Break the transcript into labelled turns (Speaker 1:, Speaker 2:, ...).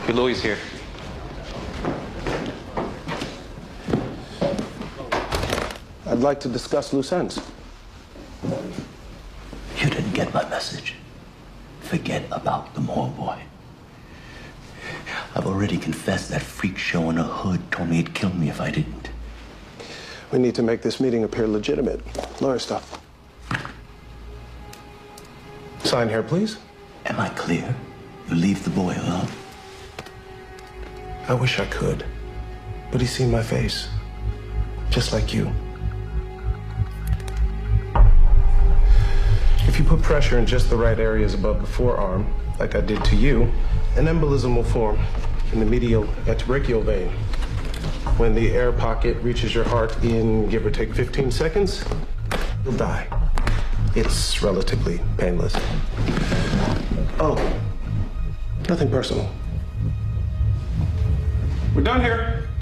Speaker 1: Louis here.
Speaker 2: I'd like to discuss loose ends.
Speaker 3: You didn't get my message. Forget about the Moore boy. I've already confessed that freak show in a hood told me he'd kill me if I didn't.
Speaker 2: We need to make this meeting appear legitimate. Lawyer stuff. Sign here, please.
Speaker 3: Am I clear? You leave the boy alone?
Speaker 2: I wish I could, but he's seen my face, just like you. If you put pressure in just the right areas above the forearm, like I did to you, an embolism will form in the medial antebrachial vein. When the air pocket reaches your heart in, give or take 15 seconds, you'll die. It's relatively painless. Oh, nothing personal. We're done here.